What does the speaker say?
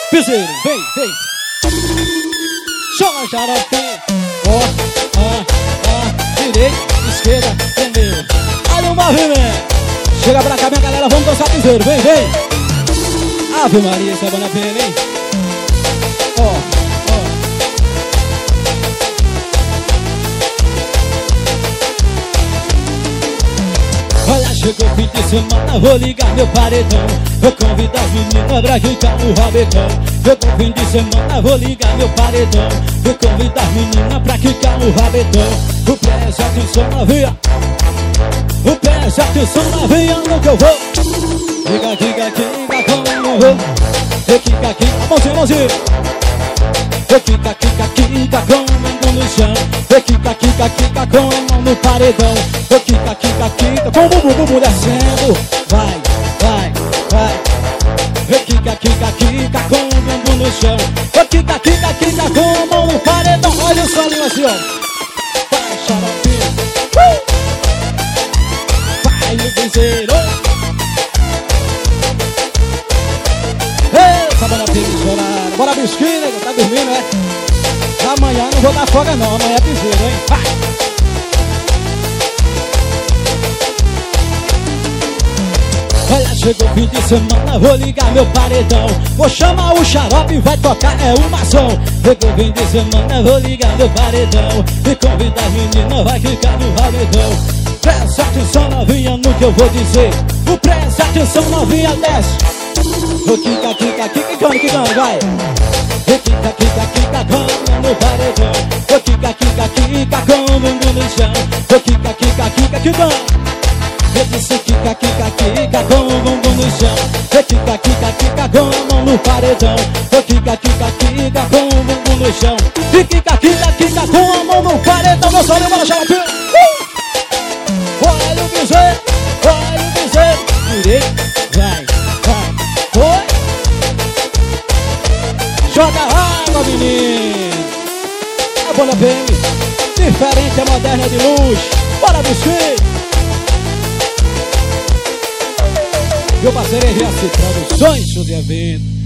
Piseiro, vem, vem. Joga xarope. Direita, esquerda, primeiro. Olha o movimento. Chega pra cá, minha galera, vamos dançar piseiro, vem, vem. Ave Maria, essa banda pena, hein? Olha, chegou fim de semana, vou ligar meu paredão. Vou convidar as meninas pra quicar no rabetão. Chegou fim de semana, vou ligar meu paredão. Vou convidar as meninas pra quicar no rabetão. O presta atenção novinha, o presta atenção novinha no que eu vou. Kika, kika, kika, como eu vou. Kika, kika, mãozinha, mãozinha. Kika, kika, kika, com a mão no chão. Kika, kika, kika, com a mão no paredão. Kika, kika, kika, com o bumbum descendo. Vai, vai, vai. Kika, kika, kika, com o bumbum no chão. Kika, kika, kika, com a mão no paredão. Olha o solinho assim, ó. Vai, xaropinho. Vai no piseiro. Essa banda tem que chorar. Bora bisquinho, nego, tá dormindo, né? Amanhã não vou dar folga não, amanhã é piseiro, hein? Vai! Olha, chegou fim de semana, vou ligar meu paredão. Vou chamar o xarope e vai tocar, é uma som. Chegou fim de semana, vou ligar meu paredão. E convidar as meninas, vai ficar no paredão. Presta atenção novinha no que eu vou dizer. O presta atenção novinha, desce. O kika, kika, kika, kika, vai. O kika, kika, kika, com no paredão. O kika, kika, kika, com o bumbum no chão. O kika, kika, kika, kika. Eu disse kika, kika, kika, com o bumbum no chão. O kika, kika, kika, com a mão no paredão. O kika, kika, kika, com o bumbum no chão. E kika, kika, kika, com a mão no paredão. Meu solinho, bora xarope. Olha o piseiro, olha o piseiro. Direito, vai, vai, foi. Joga água, menino. A bola PM, diferente, é moderna, é de luz. Bora, bicho. Meu parceiro é GS Produções, show de evento.